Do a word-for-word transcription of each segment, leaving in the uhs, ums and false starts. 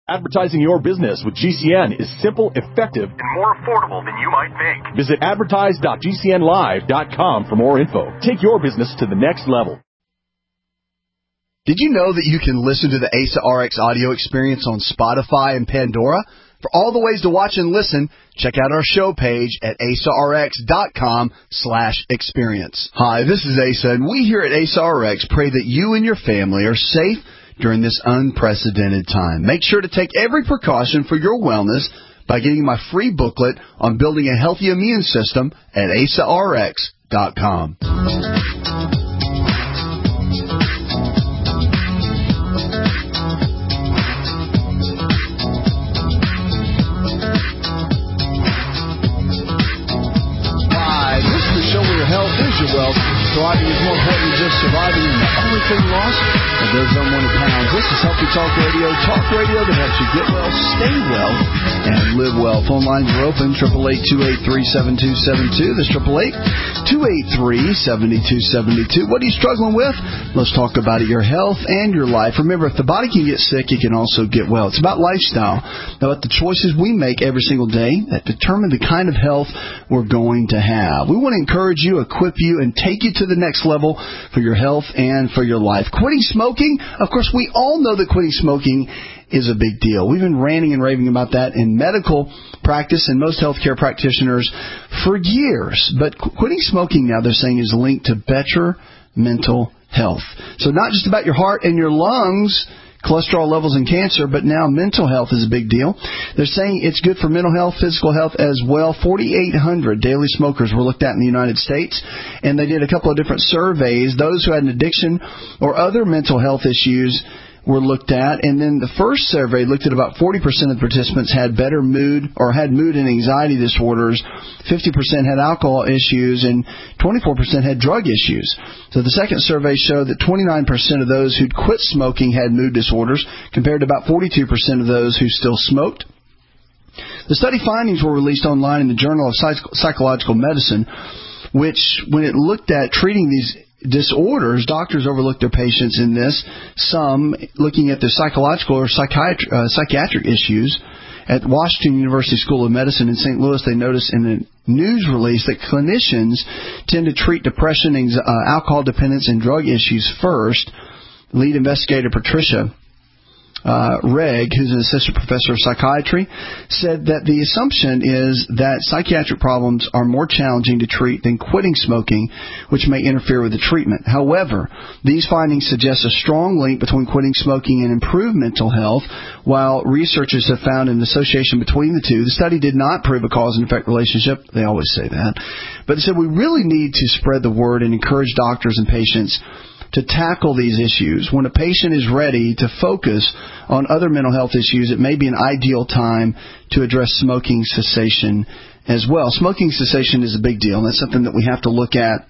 Advertising your business with G C N is simple, effective, and more affordable than you might think. Visit advertise dot g c n live dot com for more info. Take your business to the next level. Did you know that you can listen to the A S A R X audio experience on Spotify and Pandora? For all the ways to watch and listen, check out our show page at asarx.com slash experience. Hi, this is Asa, and we here at A S A R X pray that you and your family are safe during this unprecedented time. Make sure to take every precaution for your wellness by getting my free booklet on building a healthy immune system at asarx dot com. Your wealth. Thriving is more important than just surviving. The only thing lost are those unwanted pounds. This is Healthy Talk Radio. Talk radio that helps you get well, stay well, and live well. Phone lines are open. eight eight eight, two eight three, seven two seven two. That's eight eight eight, two eight three, seven two seven two. What are you struggling with? Let's talk about it. Your health and your life. Remember, if the body can get sick, it can also get well. It's about lifestyle. About the choices we make every single day that determine the kind of health we're going to have. We want to encourage you, equip you, and take you to the next level for your health and for your life. Quitting smoking, of course, we all know that quitting smoking is a big deal. We've been ranting and raving about that in medical practice and most healthcare practitioners for years. But quitting smoking now, they're saying, is linked to better mental health. So not just about your heart and your lungs, cholesterol levels, and cancer, but now mental health is a big deal. They're saying it's good for mental health, physical health as well. forty-eight hundred daily smokers were looked at in the United States, and they did a couple of different surveys. Those who had an addiction or other mental health issues were looked at, and then the first survey looked at about forty percent of the participants had better mood or had mood and anxiety disorders, fifty percent had alcohol issues, and twenty-four percent had drug issues. So the second survey showed that twenty-nine percent of those who'd quit smoking had mood disorders, compared to about forty-two percent of those who still smoked. The study findings were released online in the Journal of Psych- Psychological Medicine, which, when it looked at treating these disorders, doctors overlooked their patients in this, some looking at their psychological or psychiatric, uh, psychiatric issues. At Washington University School of Medicine in Saint Louis, they noticed in a news release that clinicians tend to treat depression, uh, alcohol dependence, and drug issues first. Lead investigator Patricia Uh, Reg, who's an assistant professor of psychiatry, said that the assumption is that psychiatric problems are more challenging to treat than quitting smoking, which may interfere with the treatment. However, these findings suggest a strong link between quitting smoking and improved mental health, while researchers have found an association between the two. The study did not prove a cause and effect relationship. They always say that. But they said we really need to spread the word and encourage doctors and patients to tackle these issues. When a patient is ready to focus on other mental health issues, it may be an ideal time to address smoking cessation as well. Smoking cessation is a big deal, and that's something that we have to look at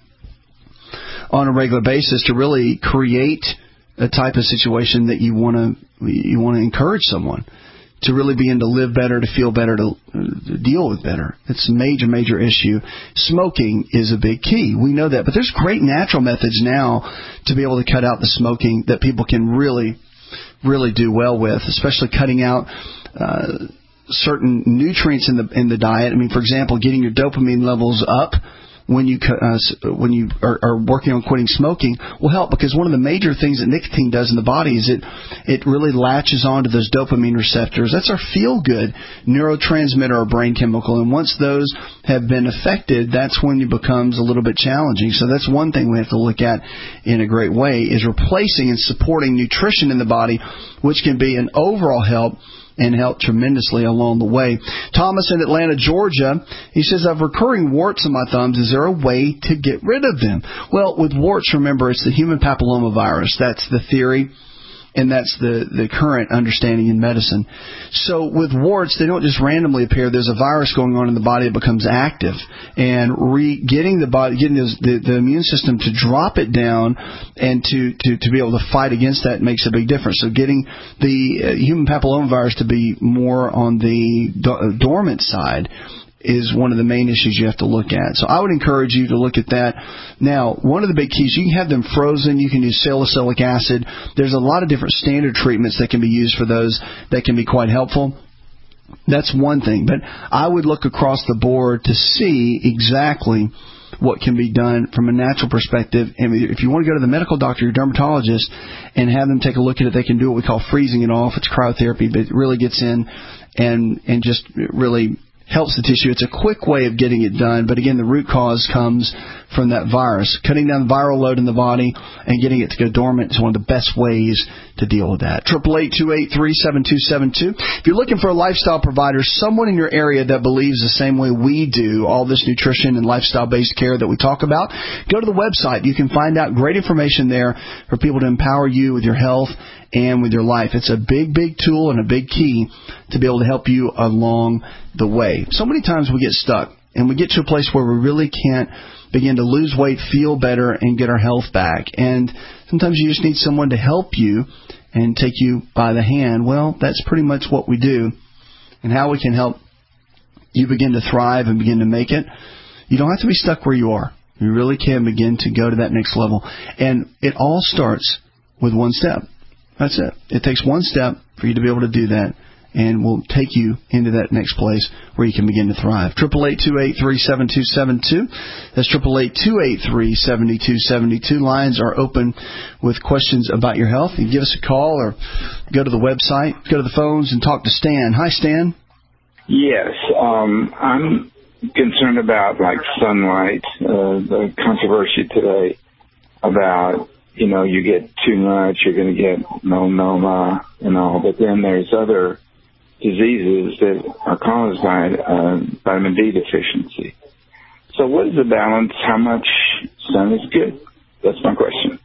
on a regular basis to really create a type of situation that you want to you want to encourage someone to really begin to live better, to feel better, to deal with better. It's a major, major issue. Smoking is a big key. We know that. But there's great natural methods now to be able to cut out the smoking that people can really, really do well with, especially cutting out uh, certain nutrients in the in the diet. I mean, for example, getting your dopamine levels up when you uh, when you are, are working on quitting smoking will help, because one of the major things that nicotine does in the body is it it really latches onto those dopamine receptors. That's our feel-good neurotransmitter or brain chemical, and once those have been affected, that's when it becomes a little bit challenging. So that's one thing we have to look at in a great way, is replacing and supporting nutrition in the body, which can be an overall help and help tremendously along the way. Thomas in Atlanta, Georgia, he says, I have recurring warts on my thumbs. Is there a way to get rid of them? Well, with warts, remember, it's the human papillomavirus. That's the theory, and that's the, the current understanding in medicine. So with warts, they don't just randomly appear. There's a virus going on in the body that becomes active, and re, getting the body, getting the, the, the immune system to drop it down and to, to, to be able to fight against that makes a big difference. So getting the uh, human papillomavirus to be more on the do, uh, dormant side is one of the main issues you have to look at. So I would encourage you to look at that. Now, one of the big keys, you can have them frozen. You can use salicylic acid. There's a lot of different standard treatments that can be used for those that can be quite helpful. That's one thing. But I would look across the board to see exactly what can be done from a natural perspective. And if you want to go to the medical doctor, your dermatologist, and have them take a look at it, they can do what we call freezing it off. It's cryotherapy, but it really gets in and, and just really helps the tissue. It's a quick way of getting it done, but again, the root cause comes from that virus. Cutting down the viral load in the body and getting it to go dormant is one of the best ways to deal with that. eight eight eight, two eight three, seven two seven two. If you're looking for a lifestyle provider, someone in your area that believes the same way we do, all this nutrition and lifestyle-based care that we talk about, go to the website. You can find out great information there for people to empower you with your health and with your life. It's a big, big tool and a big key to be able to help you along the way. So many times we get stuck and we get to a place where we really can't begin to lose weight, feel better, and get our health back. And sometimes you just need someone to help you and take you by the hand. Well, that's pretty much what we do. And how we can help you begin to thrive and begin to make it. You don't have to be stuck where you are. You really can begin to go to that next level. And it all starts with one step. That's it. It takes one step for you to be able to do that, and will take you into that next place where you can begin to thrive. eight eight eight, two eight three, seven two seven two. That's eight eight eight, two eight three, seven two seven two. Lines are open with questions about your health. You can give us a call or go to the website, go to the phones, and talk to Stan. Hi, Stan. Yes. Um, I'm concerned about, like, sunlight, uh, the controversy today about, you know, you get too much, you're going to get melanoma and all, but then there's other diseases that are caused by uh, vitamin D deficiency. So what is the balance? How much sun is good? That's my question.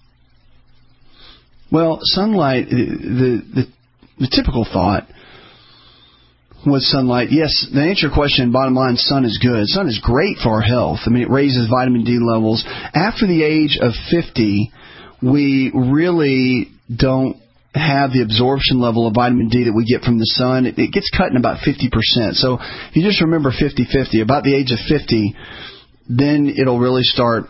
Well, sunlight, the, the, the typical thought with sunlight, yes, to answer your question, bottom line, sun is good. Sun is great for our health. I mean, it raises vitamin D levels. After the age of fifty, we really don't have the absorption level of vitamin D that we get from the sun. It, it gets cut in about fifty percent. So if you just remember fifty fifty, about the age of fifty, then it'll really start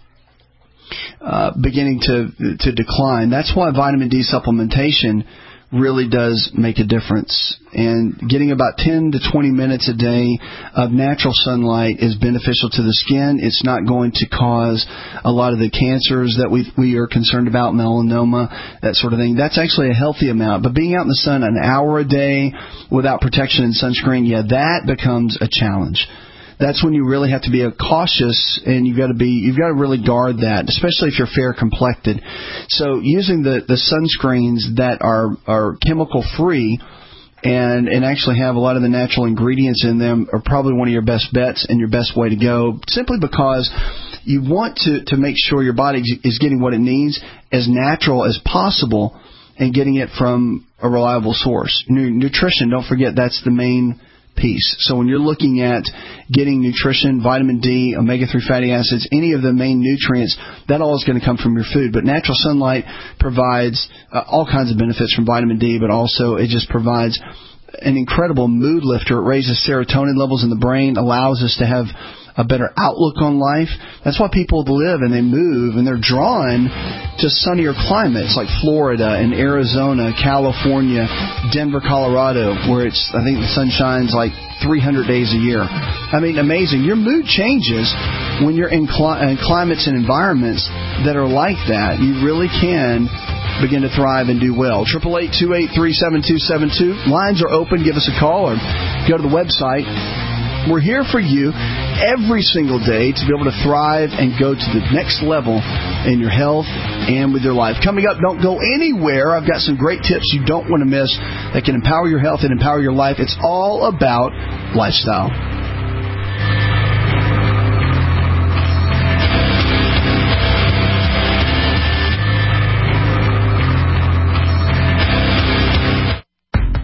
uh, beginning to to decline. That's why vitamin D supplementation really does make a difference. And getting about ten to twenty minutes a day of natural sunlight is beneficial to the skin. It's not going to cause a lot of the cancers that we we are concerned about, melanoma, that sort of thing. That's actually a healthy amount. But being out in the sun an hour a day without protection and sunscreen, yeah, that becomes a challenge. That's when you really have to be cautious, and you've got to be you've got to really guard that, especially if you're fair complected. So using the, the sunscreens that are are chemical free and and actually have a lot of the natural ingredients in them are probably one of your best bets and your best way to go, simply because you want to, to make sure your body is getting what it needs as natural as possible and getting it from a reliable source. Nutrition, don't forget, that's the main piece. So when you're looking at getting nutrition, vitamin D, omega three fatty acids, any of the main nutrients, that all is going to come from your food. But natural sunlight provides uh, all kinds of benefits from vitamin D, but also it just provides an incredible mood lifter. It raises serotonin levels in the brain, allows us to have a better outlook on life. That's why people live and they move and they're drawn to sunnier climates like Florida and Arizona, California, Denver, Colorado, where it's, I think the sun shines like three hundred days a year. I mean, amazing. Your mood changes when you're in, cli- in climates and environments that are like that. You really can begin to thrive and do well. eight eight eight, two eight three, seven two seven two. Lines are open. Give us a call or go to the website. We're here for you every single day to be able to thrive and go to the next level in your health and with your life. Coming up, don't go anywhere. I've got some great tips you don't want to miss that can empower your health and empower your life. It's all about lifestyle.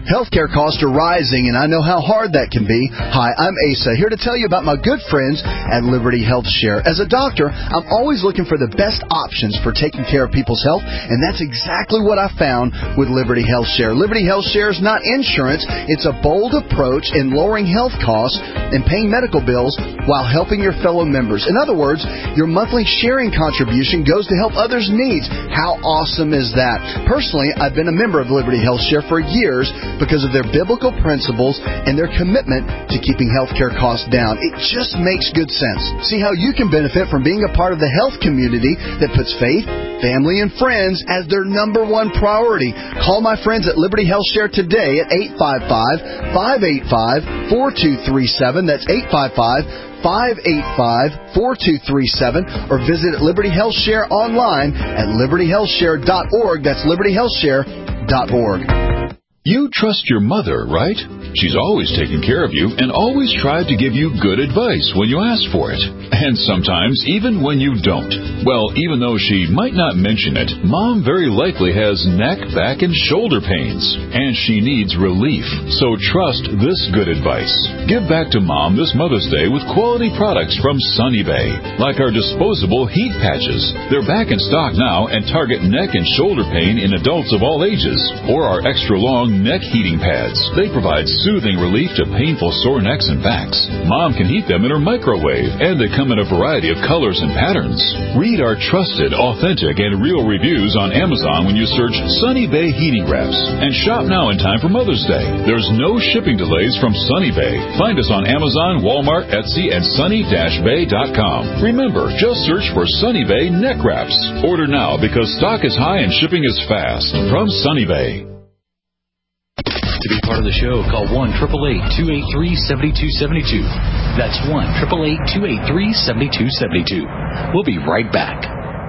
Healthcare costs are rising, and I know how hard that can be. Hi, I'm Asa, here to tell you about my good friends at Liberty Health Share. As a doctor, I'm always looking for the best options for taking care of people's health, and that's exactly what I found with Liberty Health Share. Liberty Health Share is not insurance. It's a bold approach in lowering health costs and paying medical bills while helping your fellow members. In other words, your monthly sharing contribution goes to help others' needs. How awesome is that? Personally, I've been a member of Liberty Health Share for years because of their biblical principles and their commitment to keeping healthcare costs down. It just makes good sense. See how you can benefit from being a part of the health community that puts faith, family, and friends as their number one priority. Call my friends at Liberty Health Share today at eight five five, five eight five, four two three seven. That's eight five five, five eight five, four two three seven, or visit Liberty Health Share online at liberty health share dot org. That's liberty health share dot org. You trust your mother, right? She's always taken care of you and always tried to give you good advice when you ask for it. And sometimes even when you don't. Well, even though she might not mention it, Mom very likely has neck, back, and shoulder pains. And she needs relief. So trust this good advice. Give back to Mom this Mother's Day with quality products from Sunny Bay. Like our disposable heat patches. They're back in stock now and target neck and shoulder pain in adults of all ages. Or our extra long neck heating pads. They provide soothing relief to painful sore necks and backs. Mom can heat them in her microwave, and they come in a variety of colors and patterns. Read our trusted, authentic, and real reviews on Amazon when you search Sunny Bay Heating Wraps. And shop now in time for Mother's Day. There's no shipping delays from Sunny Bay. Find us on Amazon, Walmart, Etsy, and sunny dash bay dot com. Remember, just search for Sunny Bay Neck Wraps. Order now because stock is high and shipping is fast. From Sunny Bay. To be part of the show, call one eight eight eight, two eight three, seven two seven two. That's one eight eight eight, two eight three, seven two seven two. We'll be right back.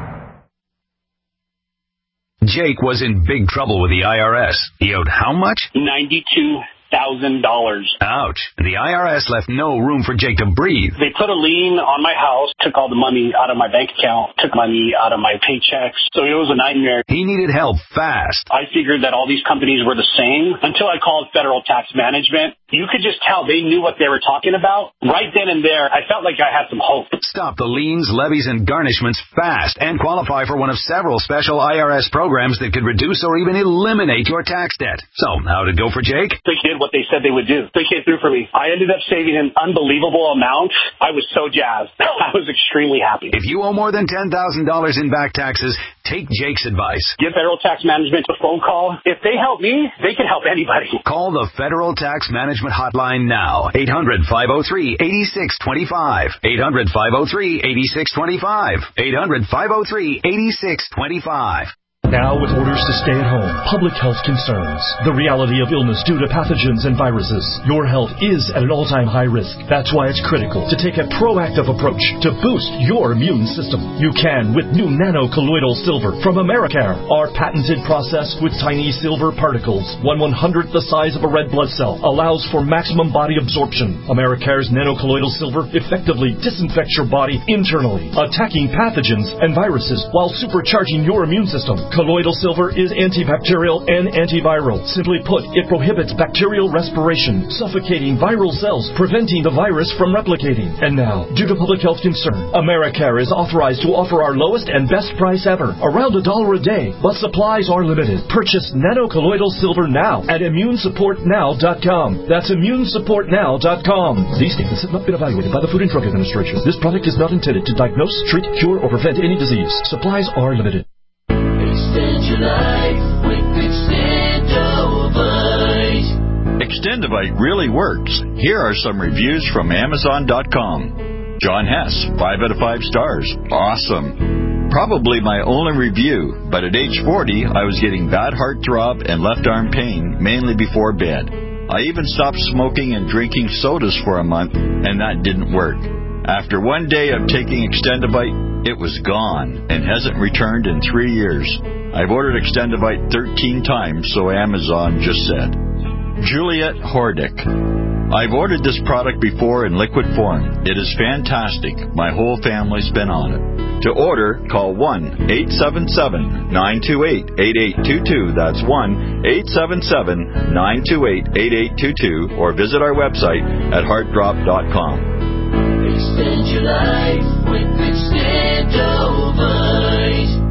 Jake was in big trouble with the I R S. He owed how much? ninety-two thousand dollars. Ouch. The I R S left no room for Jake to breathe. They put a lien on my house, took all the money out of my bank account, took money out of my paychecks. So it was a nightmare. He needed help fast. I figured that all these companies were the same until I called Federal Tax Management. You could just tell they knew what they were talking about. Right then and there, I felt like I had some hope. Stop the liens, levies, and garnishments fast and qualify for one of several special I R S programs that could reduce or even eliminate your tax debt. So, how'd it go for Jake? They did what they said they would do. They came through for me. I ended up saving an unbelievable amount. I was so jazzed. I was extremely happy. If you owe more than ten thousand dollars in back taxes, take Jake's advice. Give Federal Tax Management a phone call. If they help me, they can help anybody. Call the Federal Tax Management Hotline now. eight hundred, five oh three, eight six two five. eight hundred, five oh three, eight six two five. eight hundred, five oh three, eight six two five. Now with orders to stay at home, public health concerns, the reality of illness due to pathogens and viruses, your health is at an all-time high risk. That's why it's critical to take a proactive approach to boost your immune system. You can with new nano-colloidal silver from Americare. Our patented process with tiny silver particles, one one-hundredth the size of a red blood cell, allows for maximum body absorption. Americare's nano-colloidal silver effectively disinfects your body internally, attacking pathogens and viruses while supercharging your immune system. Colloidal silver is antibacterial and antiviral. Simply put, it prohibits bacterial respiration, suffocating viral cells, preventing the virus from replicating. And now, due to public health concern, Americare is authorized to offer our lowest and best price ever, around a dollar a day, but supplies are limited. Purchase nano-colloidal silver now at immune support now dot com. That's immune support now dot com. These statements have not been evaluated by the Food and Drug Administration. This product is not intended to diagnose, treat, cure, or prevent any disease. Supplies are limited. Extend your life with Extendovite. Extendovite really works. Here are some reviews from Amazon dot com. John Hess, five out of five stars. Awesome. Probably my only review, but at age forty, I was getting bad heart throb and left arm pain, mainly before bed. I even stopped smoking and drinking sodas for a month, and that didn't work. After one day of taking Extendovite, it was gone and hasn't returned in three years. I've ordered Extendovite thirteen times, so Amazon just said. Juliet Hordick. I've ordered this product before in liquid form. It is fantastic. My whole family's been on it. To order, call one eight seven seven, nine two eight, eight eight two two. That's one eight seven seven, nine two eight, eight eight two two. Or visit our website at heart drop dot com. Extend your life with Extendovite.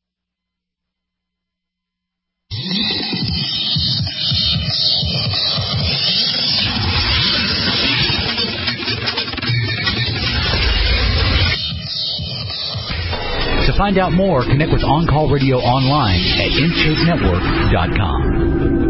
To find out more, connect with On Call Radio online at intake network dot com.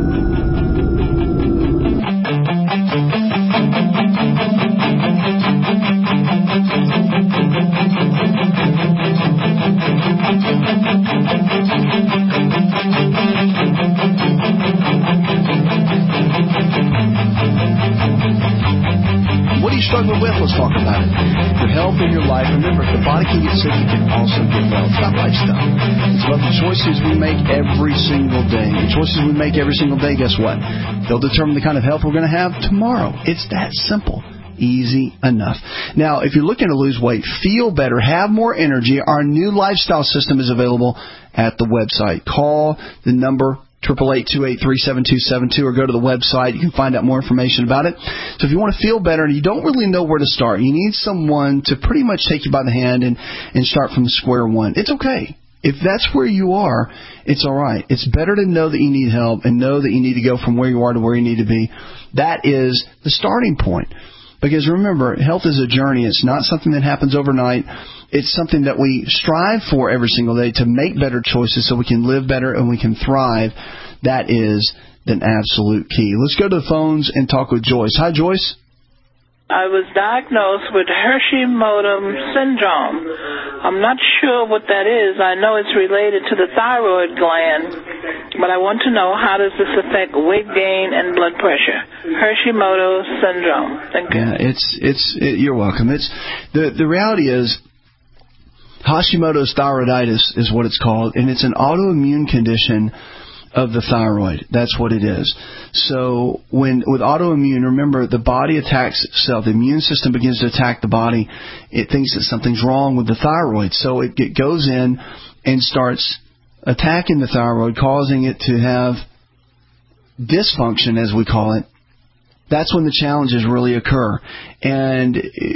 What are you struggling with? Let's talk about it. Your health and your life. Remember, if the body can get sick, it can also get well. It's not lifestyle. It's about the choices we make every single day. The choices we make every single day, guess what? They'll determine the kind of health we're going to have tomorrow. It's that simple. Easy enough. Now, if you're looking to lose weight, feel better, have more energy, our new lifestyle system is available at the website. Call the number eight eight eight, two eight three, seven two seven two, or go to the website. You can find out more information about it. So if you want to feel better and you don't really know where to start, you need someone to pretty much take you by the hand and, and start from square one. It's okay. If that's where you are, it's all right. It's better to know that you need help and know that you need to go from where you are to where you need to be. That is the starting point. Because remember, health is a journey. It's not something that happens overnight. It's something that we strive for every single day to make better choices so we can live better and we can thrive. That is an absolute key. Let's go to the phones and talk with Joyce. Hi, Joyce. I was diagnosed with Hashimoto's syndrome. I'm not sure what that is. I know it's related to the thyroid gland, but I want to know, how does this affect weight gain and blood pressure? Hashimoto's syndrome. Thank you. Yeah, it's it's it, you're welcome. It's the the reality is Hashimoto's thyroiditis is what it's called, and it's an autoimmune condition of the thyroid. That's what it is. So when with autoimmune, remember, the body attacks itself. The immune system begins to attack the body. It thinks that something's wrong with the thyroid. So it, it goes in and starts attacking the thyroid, causing it to have dysfunction, as we call it. That's when the challenges really occur. And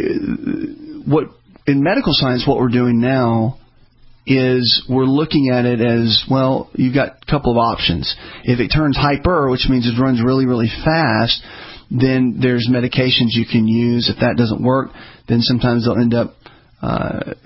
what in medical science, what we're doing now is we're looking at it as, well, you've got a couple of options. If it turns hyper, which means it runs really, really fast, then there's medications you can use. If that doesn't work, then sometimes they'll end up uh,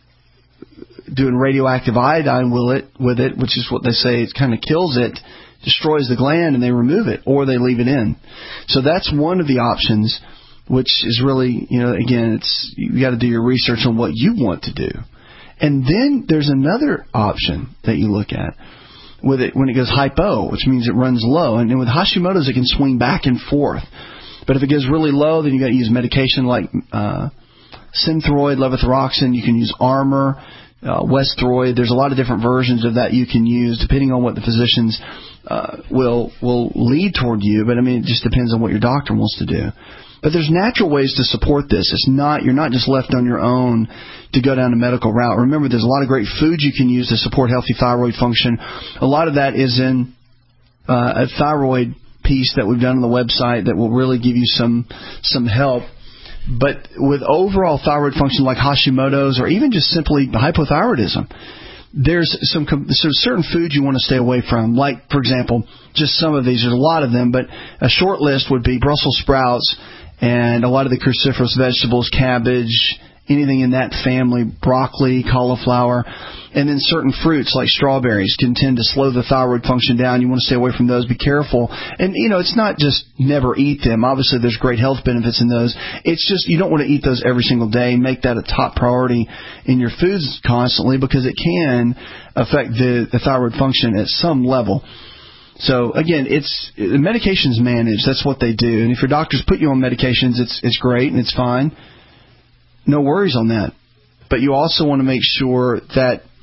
doing radioactive iodine with it, with it, which is what they say, it kind of kills it, destroys the gland, and they remove it, or they leave it in. So that's one of the options, which is really, you know, again, it's you got to do your research on what you want to do. And then there's another option that you look at with it when it goes hypo, which means it runs low. And then with Hashimoto's, it can swing back and forth. But if it goes really low, then you got to use medication like uh, Synthroid, levothyroxine. You can use Armour, uh, Westroid. There's a lot of different versions of that you can use, depending on what the physicians uh, will will lead toward you. But I mean, it just depends on what your doctor wants to do. But there's natural ways to support this. It's not you're not just left on your own to go down a medical route. Remember, there's a lot of great foods you can use to support healthy thyroid function. A lot of that is in uh, a thyroid piece that we've done on the website that will really give you some some help. But with overall thyroid function like Hashimoto's or even just simply hypothyroidism, there's some so certain foods you want to stay away from. Like, for example, just some of these. There's a lot of them, but a short list would be Brussels sprouts and a lot of the cruciferous vegetables, cabbage, anything in that family, broccoli, cauliflower, and then certain fruits like strawberries can tend to slow the thyroid function down. You want to stay away from those. Be careful. And, you know, it's not just never eat them. Obviously, there's great health benefits in those. It's just you don't want to eat those every single day. Make that a top priority in your foods constantly because it can affect the, the thyroid function at some level. So, again, it's the medication's managed. That's what they do. And if your doctors put you on medications, it's it's great and it's fine. No worries on that. But you also want to make sure that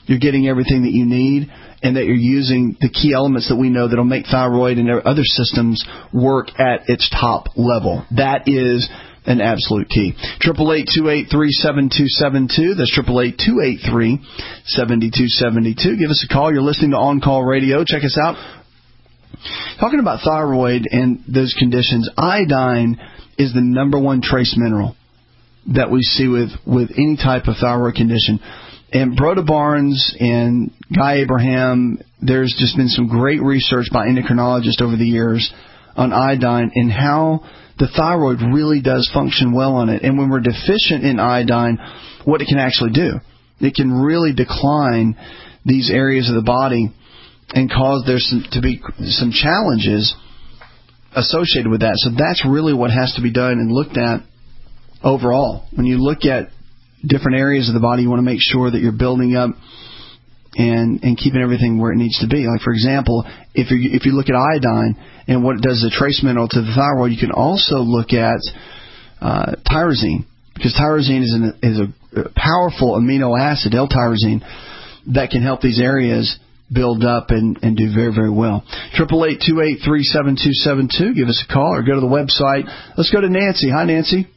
you're getting everything that you need, and that you're using the key elements that we know that will make thyroid and other systems work at its top level. That is an absolute key. Triple eight two eight three seven two seven two. That's triple eight two eight three seven two seven two. Give us a call. You're listening to On Call Radio. Check us out. Talking about thyroid and those conditions, iodine is the number one trace mineral that we see with, with any type of thyroid condition. And Broda Barnes and Guy Abraham, there's just been some great research by endocrinologists over the years on iodine and how the thyroid really does function well on it. And when we're deficient in iodine, what it can actually do, it can really decline these areas of the body and cause there some, to be some challenges associated with that. So that's really what has to be done and looked at overall. When you look at different areas of the body, you want to make sure that you're building up and, and keeping everything where it needs to be. Like, for example, if you if you look at iodine and what it does as a trace mineral to the thyroid, you can also look at uh, tyrosine, because tyrosine is, an, is a powerful amino acid, L-tyrosine, that can help these areas build up and, and do very, very well. triple eight two eight three seven two seven two. Give us a call or go to the website. Let's go to Nancy. Hi, Nancy.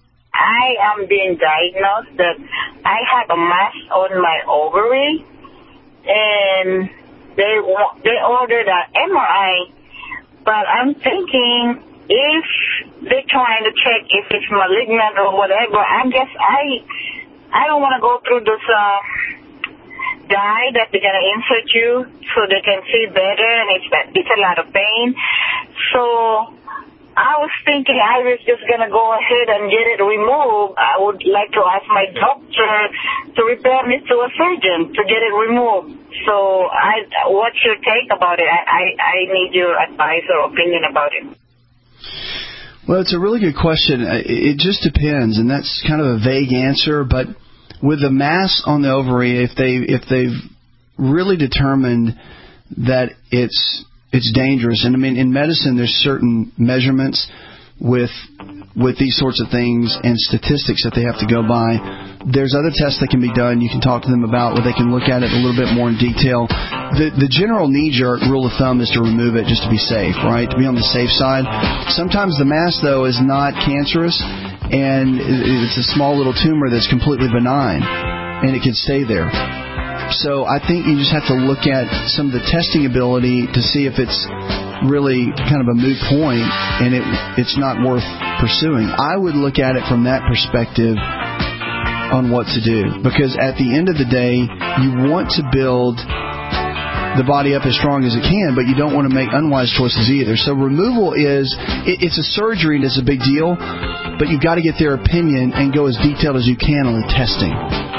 I am being diagnosed that I have a mass on my ovary, and they they ordered an M R I, but I'm thinking if they're trying to check if it's malignant or whatever, I guess I I don't want to go through this uh, dye that they're going to insert you so they can see better, and it's, it's a lot of pain. So I was thinking I was just going to go ahead and get it removed. I would like to ask my doctor to refer me to a surgeon to get it removed. So I, what's your take about it? I, I, I need your advice or opinion about it. Well, it's a really good question. It just depends, and that's kind of a vague answer. But with the mass on the ovary, if they if they've really determined that it's it's dangerous, and I mean in medicine there's certain measurements with with these sorts of things and statistics that they have to go by. There's other tests that can be done. You can talk to them about where they can look at it a little bit more in detail. The the general knee-jerk rule of thumb is to remove it just to be safe, right? To be on the safe side. Sometimes the mass, though, is not cancerous, and it's a small little tumor that's completely benign, and it can stay there. So I think you just have to look at some of the testing ability to see if it's really kind of a moot point and it it's not worth pursuing. I would look at it from that perspective on what to do, because at the end of the day, you want to build the body up as strong as it can, but you don't want to make unwise choices either. So removal is, it, it's a surgery and it's a big deal, but you've got to get their opinion and go as detailed as you can on the testing.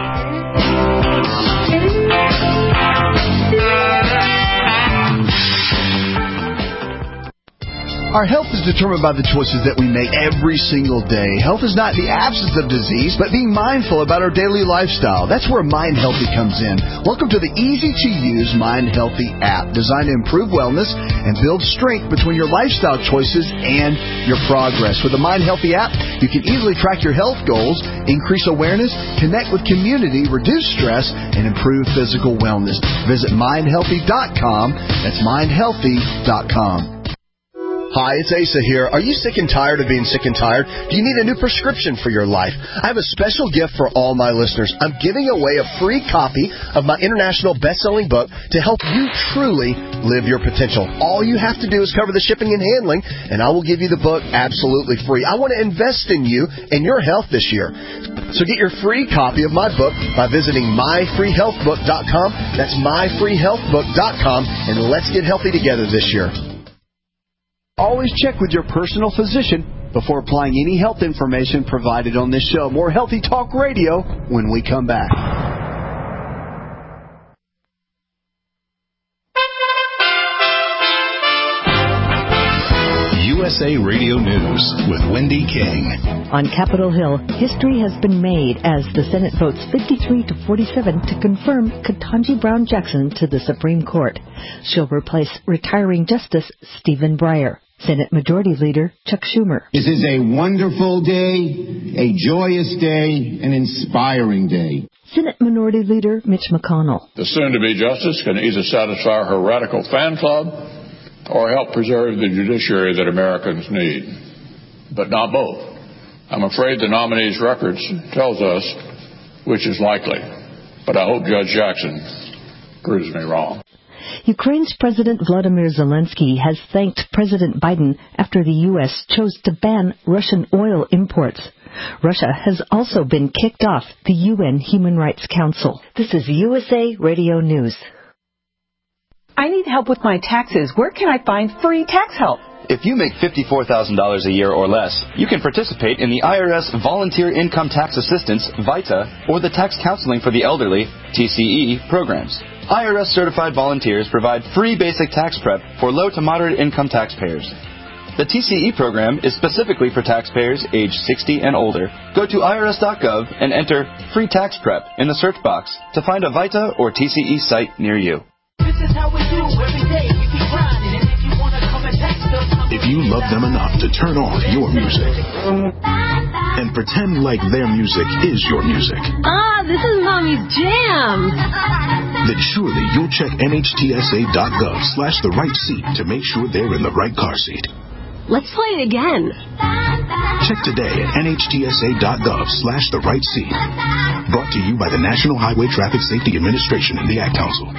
Our health is determined by the choices that we make every single day. Health is not the absence of disease, but being mindful about our daily lifestyle. That's where Mind Healthy comes in. Welcome to the easy-to-use Mind Healthy app, designed to improve wellness and build strength between your lifestyle choices and your progress. With the Mind Healthy app, you can easily track your health goals, increase awareness, connect with community, reduce stress, and improve physical wellness. Visit mind healthy dot com. That's mind healthy dot com. Hi, it's Asa here. Are you sick and tired of being sick and tired? Do you need a new prescription for your life? I have a special gift for all my listeners. I'm giving away a free copy of my international best-selling book to help you truly live your potential. All you have to do is cover the shipping and handling, and I will give you the book absolutely free. I want to invest in you and your health this year. So get your free copy of my book by visiting my free health book dot com. That's my free health book dot com, and let's get healthy together this year. Always check with your personal physician before applying any health information provided on this show. More Healthy Talk Radio when we come back. U S A Radio News with Wendy King. On Capitol Hill, history has been made as the Senate votes fifty-three to forty-seven to confirm Ketanji Brown Jackson to the Supreme Court. She'll replace retiring Justice Stephen Breyer. Senate Majority Leader Chuck Schumer. This is a wonderful day, a joyous day, an inspiring day. Senate Minority Leader Mitch McConnell. The soon-to-be justice can either satisfy her radical fan club or help preserve the judiciary that Americans need, but not both. I'm afraid the nominee's records tells us which is likely, but I hope Judge Jackson proves me wrong. Ukraine's President Vladimir Zelensky has thanked President Biden after the U S chose to ban Russian oil imports. Russia has also been kicked off the U N Human Rights Council. This is U S A Radio News. I need help with my taxes. Where can I find free tax help? If you make fifty-four thousand dollars a year or less, you can participate in the I R S Volunteer Income Tax Assistance, VITA, or the Tax Counseling for the Elderly, T C E, programs. I R S-certified volunteers provide free basic tax prep for low to moderate income taxpayers. The T C E program is specifically for taxpayers age sixty and older. Go to I R S dot gov and enter Free Tax Prep in the search box to find a VITA or T C E site near you. This is how we do every day. We keep grinding, and if you want to come and text us, if you love them enough to turn on your music and pretend like their music is your music. Ah, this is Mommy's jam. Then surely you'll check N H T S A dot gov slash the right seat to make sure they're in the right car seat. Let's play it again. Check today at N H T S A dot gov slash the right seat. Brought to you by the National Highway Traffic Safety Administration and the Ad Council.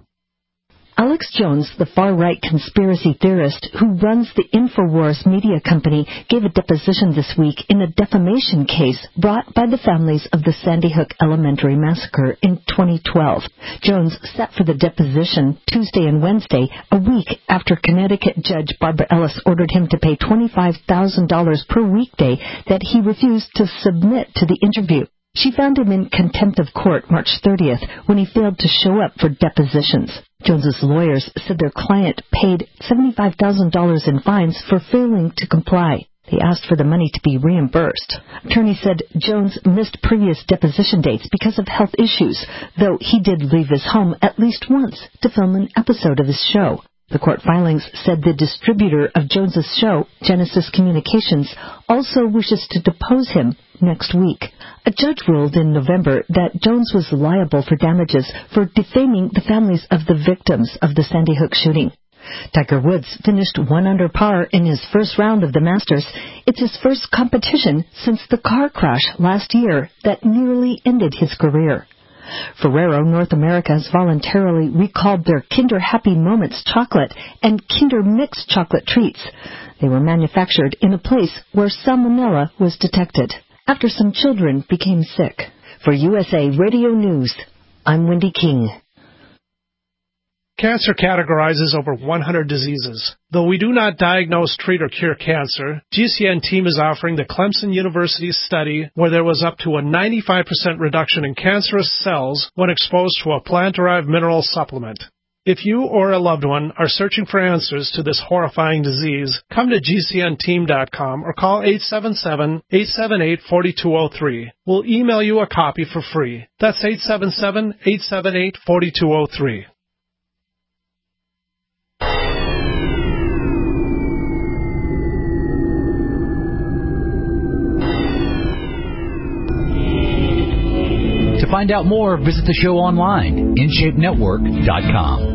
Alex Jones, the far-right conspiracy theorist who runs the InfoWars media company, gave a deposition this week in a defamation case brought by the families of the Sandy Hook Elementary Massacre in twenty twelve. Jones sat for the deposition Tuesday and Wednesday, a week after Connecticut Judge Barbara Ellis ordered him to pay twenty-five thousand dollars per weekday that he refused to submit to the interview. She found him in contempt of court March thirtieth when he failed to show up for depositions. Jones's lawyers said their client paid seventy-five thousand dollars in fines for failing to comply. They asked for the money to be reimbursed. Attorney said Jones missed previous deposition dates because of health issues, though he did leave his home at least once to film an episode of his show. The court filings said the distributor of Jones's show, Genesis Communications, also wishes to depose him next week. A judge ruled in November that Jones was liable for damages for defaming the families of the victims of the Sandy Hook shooting. Tiger Woods finished one under par in his first round of the Masters. It's his first competition since the car crash last year that nearly ended his career. Ferrero North America has voluntarily recalled their Kinder Happy Moments chocolate and Kinder Mix chocolate treats. They were manufactured in a place where salmonella was detected after some children became sick. For U S A Radio News, I'm Wendy King. Cancer categorizes over one hundred diseases. Though we do not diagnose, treat, or cure cancer, G C N team is offering the Clemson University study where there was up to a ninety-five percent reduction in cancerous cells when exposed to a plant-derived mineral supplement. If you or a loved one are searching for answers to this horrifying disease, come to G C N team dot com or call eight seven seven, eight seven eight, four two zero three. We'll email you a copy for free. That's eight seven seven, eight seven eight, four two zero three. To find out more, visit the show online, in shape network dot com.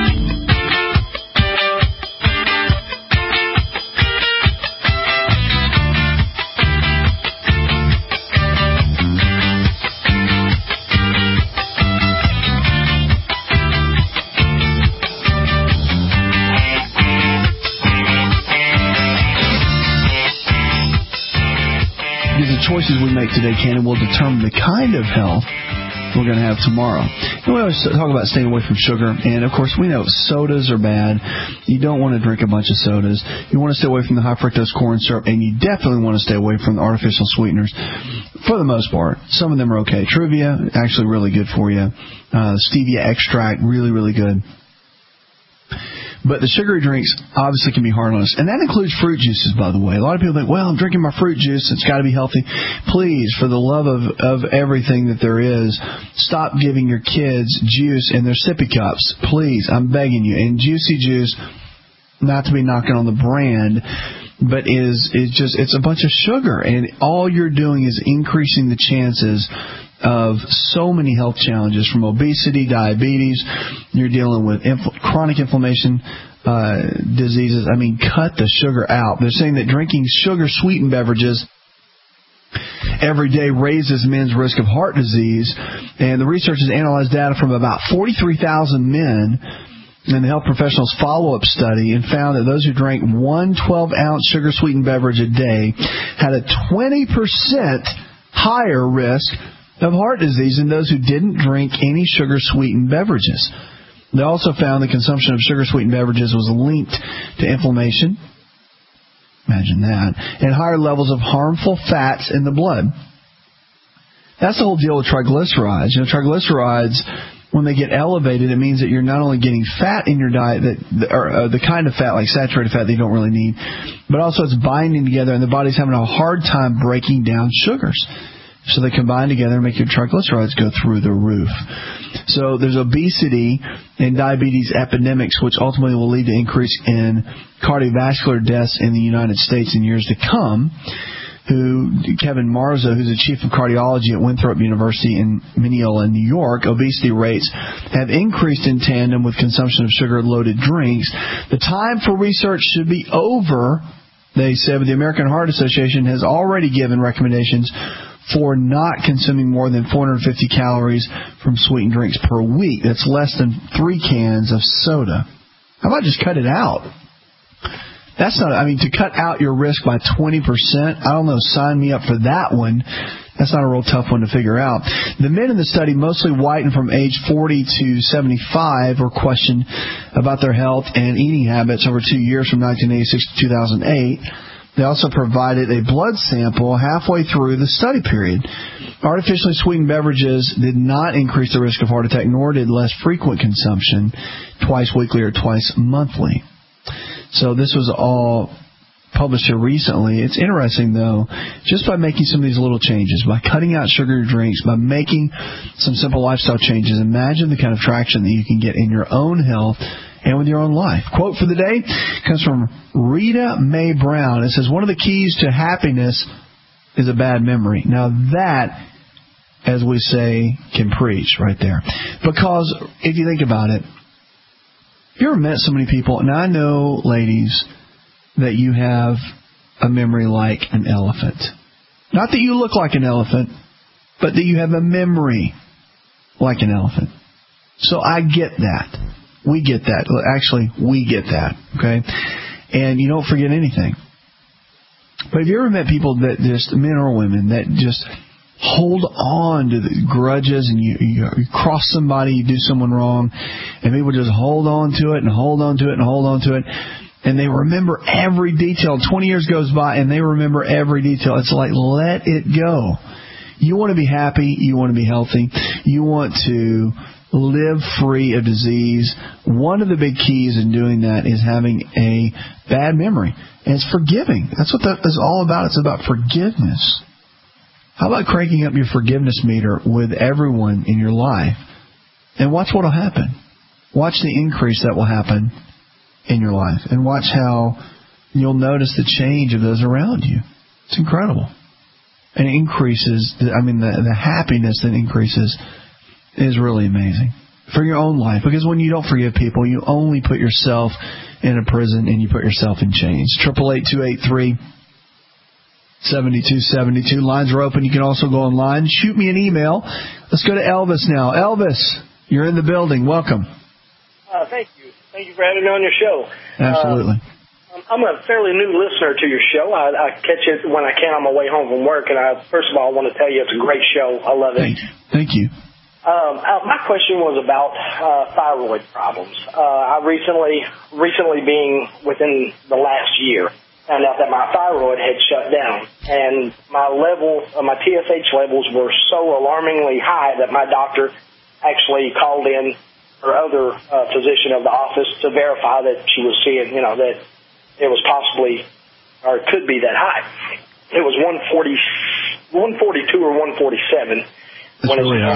The choices we make today, Ken, will determine the kind of health we're going to have tomorrow. And we always talk about staying away from sugar, and of course we know sodas are bad. You don't want to drink a bunch of sodas. You want to stay away from the high fructose corn syrup, and you definitely want to stay away from the artificial sweeteners. For the most part, some of them are okay. Truvia, actually really good for you. Uh, stevia extract, really, really good. But the sugary drinks obviously can be hard on us. And that includes fruit juices, by the way. A lot of people think, well, I'm drinking my fruit juice. It's got to be healthy. Please, for the love of, of everything that there is, stop giving your kids juice in their sippy cups. Please, I'm begging you. And juicy juice, not to be knocking on the brand, but is is just it's a bunch of sugar, and all you're doing is increasing the chances of so many health challenges, from obesity, diabetes. You're dealing with inf- chronic inflammation uh, diseases. I mean, cut the sugar out. They're saying that drinking sugar-sweetened beverages every day raises men's risk of heart disease, and the researchers analyzed data from about forty-three thousand men in the Health Professionals follow-up study and found that those who drank one twelve-ounce sugar-sweetened beverage a day had a twenty percent higher risk of heart disease than those who didn't drink any sugar-sweetened beverages. They also found the consumption of sugar-sweetened beverages was linked to inflammation, imagine that, and higher levels of harmful fats in the blood. That's the whole deal with triglycerides. You know, triglycerides, when they get elevated, it means that you're not only getting fat in your diet, that or uh, the kind of fat, like saturated fat, that you don't really need, but also it's binding together, and the body's having a hard time breaking down sugars. So they combine together and make your triglycerides go through the roof. So there's obesity and diabetes epidemics, which ultimately will lead to increase in cardiovascular deaths in the United States in years to come. Who Kevin Marzo, who's the chief of cardiology at Winthrop University in Mineola, New York, obesity rates have increased in tandem with consumption of sugar-loaded drinks. The time for research should be over, they said, but the American Heart Association has already given recommendations for not consuming more than four hundred fifty calories from sweetened drinks per week. That's less than three cans of soda. How about just cut it out? That's not, I mean, to cut out your risk by twenty percent, I don't know, sign me up for that one. That's not a real tough one to figure out. The men in the study, mostly white and from age forty to seventy-five, were questioned about their health and eating habits over two years from nineteen eighty-six to two thousand eight. They also provided a blood sample halfway through the study period. Artificially sweetened beverages did not increase the risk of heart attack, nor did less frequent consumption, twice weekly or twice monthly. So this was all published here recently. It's interesting, though, just by making some of these little changes, by cutting out sugary drinks, by making some simple lifestyle changes, imagine the kind of traction that you can get in your own health and with your own life. Quote for the day comes from Rita Mae Brown. It says, one of the keys to happiness is a bad memory. Now that, as we say, can preach right there. Because if you think about it, have you ever met so many people, and I know, ladies, that you have a memory like an elephant. Not that you look like an elephant, but that you have a memory like an elephant. So I get that. We get that. Actually, we get that, okay? And you don't forget anything. But have you ever met people that just, men or women, that just hold on to the grudges, and you, you, you cross somebody, you do someone wrong, and people just hold on to it and hold on to it and hold on to it, and they remember every detail. twenty years goes by, and they remember every detail. It's like, let it go. You want to be happy. You want to be healthy. You want to live free of disease. One of the big keys in doing that is having a bad memory. And it's forgiving. That's what that is all about. It's about forgiveness. How about cranking up your forgiveness meter with everyone in your life? And watch what will happen. Watch the increase that will happen in your life. And watch how you'll notice the change of those around you. It's incredible. And it increases, I mean, the, the happiness that increases is really amazing for your own life. Because when you don't forgive people, you only put yourself in a prison and you put yourself in chains. eight eight eight, two eight three, seven two seven two. Lines are open. You can also go online. Shoot me an email. Let's go to Elvis now. Elvis, you're in the building. Welcome. Uh, thank you. Thank you for having me on your show. Absolutely. Uh, I'm a fairly new listener to your show. I, I catch it when I can on my way home from work. And I, first of all, I want to tell you it's a great show. I love it. Thank you. Thank you. Um, uh, my question was about uh, thyroid problems. Uh, I recently, recently being within the last year, found out that my thyroid had shut down, and my level, uh, my T S H levels were so alarmingly high that my doctor actually called in her other uh, physician of the office to verify that she was seeing, you know, that it was possibly or it could be that high. It was one forty, one forty-two or one forty-seven. That's when really it was, high.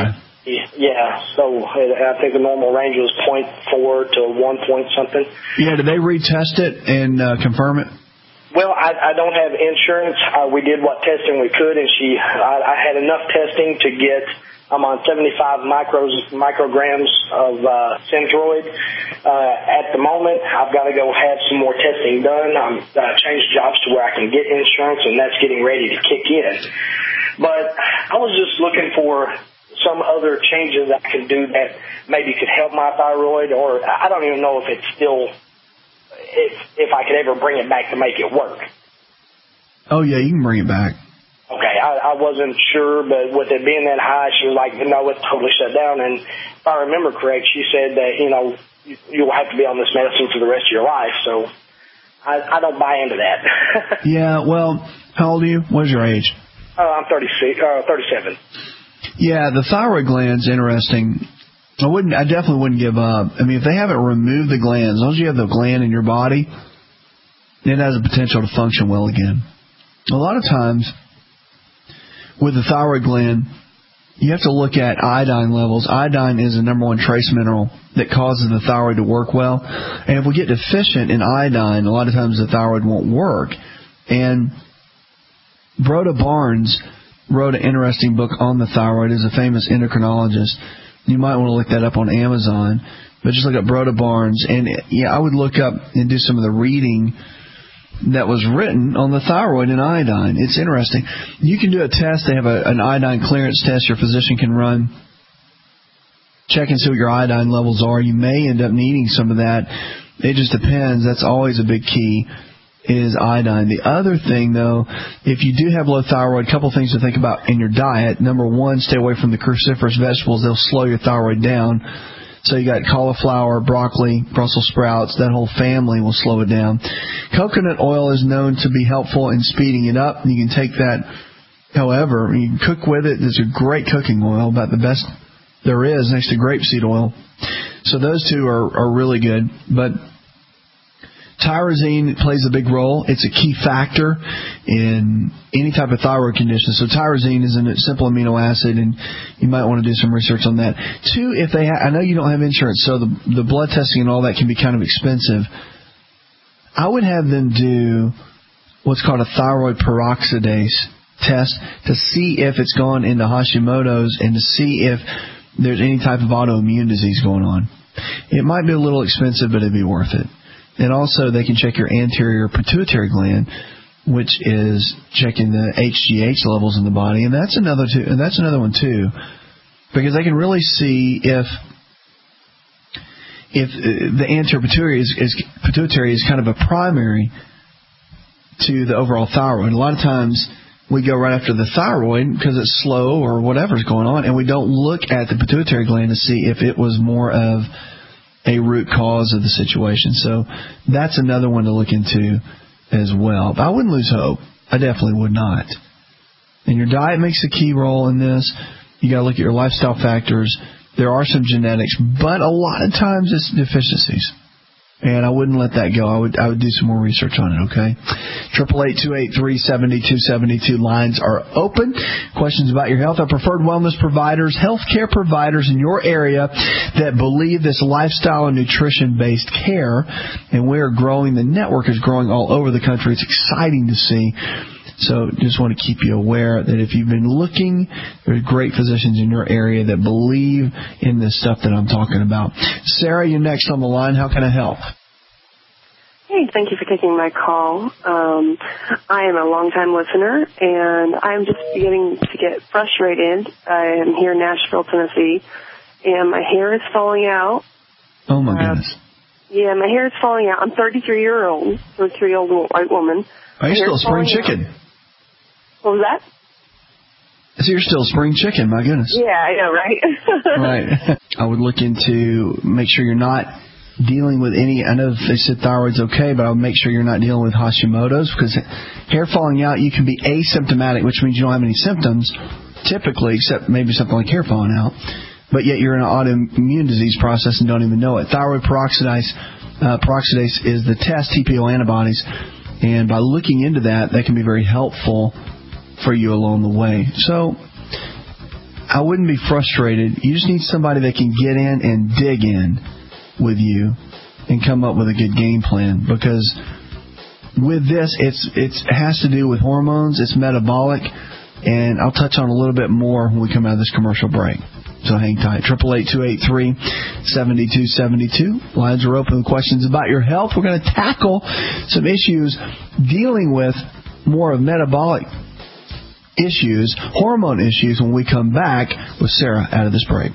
Yeah, so I think the normal range was point four to one point something. Yeah, did they retest it and uh, confirm it? Well, I, I don't have insurance. Uh, we did what testing we could, and she, I, I had enough testing to get. I'm on seventy-five micros, micrograms of uh, Synthroid. Uh, at the moment, I've got to go have some more testing done. I'm uh, changed jobs to where I can get insurance, and that's getting ready to kick in. But I was just looking for some other changes I could do that maybe could help my thyroid, or I don't even know if it's still, if if I could ever bring it back to make it work. Oh, yeah, you can bring it back. Okay, I, I wasn't sure, but with it being that high, she was like, no, it's totally shut down. And if I remember correct, she said that, you know, you'll have to be on this medicine for the rest of your life. So I, I don't buy into that. Yeah, well, how old are you? What is your age? Uh, I'm thirty-six, uh, thirty-seven. Yeah, the thyroid gland's interesting. I wouldn't. I definitely wouldn't give up. I mean, if they haven't removed the gland, as long as you have the gland in your body, it has the potential to function well again. A lot of times, with the thyroid gland, you have to look at iodine levels. Iodine is the number one trace mineral that causes the thyroid to work well. And if we get deficient in iodine, a lot of times the thyroid won't work. And Broda Barnes wrote an interesting book on the thyroid. He's a famous endocrinologist. You might want to look that up on Amazon. But just look up Broda Barnes. And, yeah, I would look up and do some of the reading that was written on the thyroid and iodine. It's interesting. You can do a test. They have a, an iodine clearance test your physician can run. Check and see what your iodine levels are. You may end up needing some of that. It just depends. That's always a big key, is iodine. The other thing, though, if you do have low thyroid, a couple things to think about in your diet. Number one, stay away from the cruciferous vegetables. They'll slow your thyroid down. So you got cauliflower, broccoli, Brussels sprouts. That whole family will slow it down. Coconut oil is known to be helpful in speeding it up. You can take that, however, you can cook with it. It's a great cooking oil, about the best there is next to grapeseed oil. So those two are, are really good. But tyrosine plays a big role. It's a key factor in any type of thyroid condition. So tyrosine is a simple amino acid, and you might want to do some research on that. Two, if they ha- I know you don't have insurance, so the, the blood testing and all that can be kind of expensive. I would have them do what's called a thyroid peroxidase test to see if it's gone into Hashimoto's and to see if there's any type of autoimmune disease going on. It might be a little expensive, but it'd be worth it. And also, they can check your anterior pituitary gland, which is checking the H G H levels in the body, and that's another two, and that's another one too, because they can really see if if the anterior pituitary is, is pituitary is kind of a primary to the overall thyroid. A lot of times we go right after the thyroid because it's slow or whatever's going on, and we don't look at the pituitary gland to see if it was more of a root cause of the situation. So that's another one to look into as well. But I wouldn't lose hope. I definitely would not. And your diet makes a key role in this. You got to look at your lifestyle factors. There are some genetics, but a lot of times it's deficiencies. And I wouldn't let that go. I would I would do some more research on it, okay? triple eight, two eight three, seven two seven two. Lines are open. Questions about your health. Our preferred wellness providers, healthcare providers in your area that believe this lifestyle and nutrition-based care. And we're growing. The network is growing all over the country. It's exciting to see. So just want to keep you aware that if you've been looking, there's great physicians in your area that believe in this stuff that I'm talking about. Sarah, you're next on the line. How can I help? Hey, thank you for taking my call. Um, I am a longtime listener, and I'm just beginning to get frustrated. I am here in Nashville, Tennessee, and my hair is falling out. Oh, my goodness. Uh, yeah, my hair is falling out. I'm thirty-three years old, thirty-three-year-old white woman. Are you still a spring chicken? Out. What was that? So you're still spring chicken, my goodness. Yeah, I know, right? Right. I would look into, make sure you're not dealing with any, I know they said thyroid's okay, but I would make sure you're not dealing with Hashimoto's, because hair falling out, you can be asymptomatic, which means you don't have any symptoms, typically, except maybe something like hair falling out, but yet you're in an autoimmune disease process and don't even know it. Thyroid peroxidase, uh, peroxidase is the test, T P O antibodies, and by looking into that, that can be very helpful for you along the way. So I wouldn't be frustrated. You just need somebody that can get in and dig in with you and come up with a good game plan, because with this, it's, it's it has to do with hormones, it's metabolic, and I'll touch on a little bit more when we come out of this commercial break. So hang tight. eight eight eight, two eight three, seven two seven two. Lines are open with questions about your health. We're going to tackle some issues dealing with more of metabolic issues, hormone issues, when we come back with Sarah out of this break.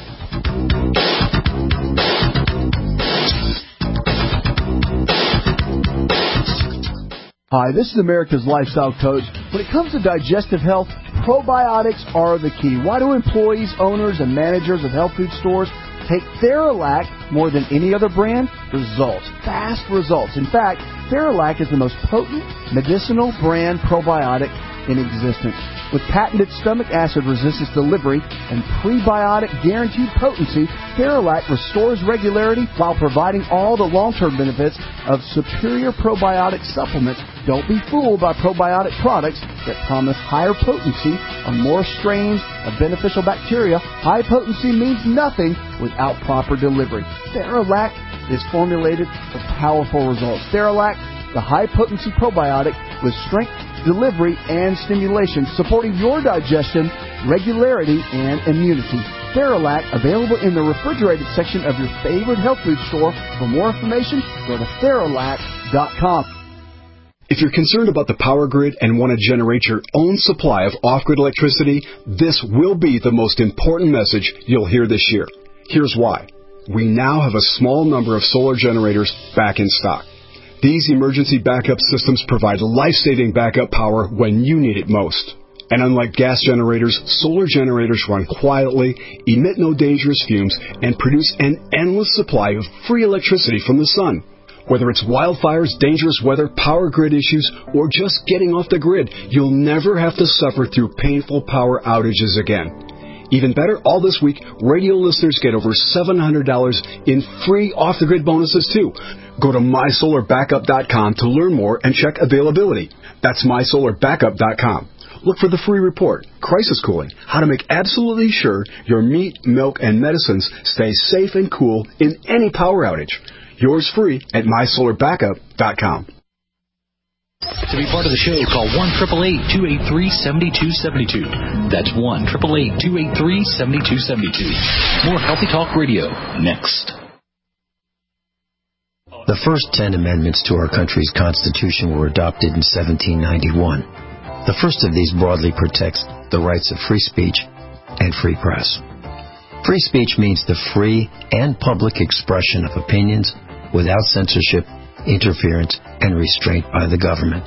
Hi, this is America's Lifestyle Coach. When it comes to digestive health, probiotics are the key. Why do employees, owners, and managers of health food stores take Theralac more than any other brand? Results. Fast results. In fact, Theralac is the most potent medicinal brand probiotic in existence. With patented stomach acid resistance delivery and prebiotic guaranteed potency, Theralac restores regularity while providing all the long-term benefits of superior probiotic supplements. Don't be fooled by probiotic products that promise higher potency or more strains of beneficial bacteria. High potency means nothing without proper delivery. Theralac is formulated for powerful results. Theralac, the high-potency probiotic with strength, delivery, and stimulation, supporting your digestion, regularity, and immunity. Theralac, available in the refrigerated section of your favorite health food store. For more information, go to Theralac dot com. If you're concerned about the power grid and want to generate your own supply of off-grid electricity, this will be the most important message you'll hear this year. Here's why. We now have a small number of solar generators back in stock. These emergency backup systems provide life-saving backup power when you need it most. And unlike gas generators, solar generators run quietly, emit no dangerous fumes, and produce an endless supply of free electricity from the sun. Whether it's wildfires, dangerous weather, power grid issues, or just getting off the grid, you'll never have to suffer through painful power outages again. Even better, all this week, radio listeners get over seven hundred dollars in free off-the-grid bonuses, too. Go to my solar backup dot com to learn more and check availability. That's my solar backup dot com. Look for the free report, Crisis Cooling, how to make absolutely sure your meat, milk, and medicines stay safe and cool in any power outage. Yours free at my solar backup dot com. To be part of the show, call one eight eight eight, two eight three, seven two seven two. That's one eight eight eight, two eight three, seven two seven two. More Healthy Talk Radio next. The first ten amendments to our country's Constitution were adopted in seventeen ninety-one. The first of these broadly protects the rights of free speech and free press. Free speech means the free and public expression of opinions without censorship, interference, and restraint by the government.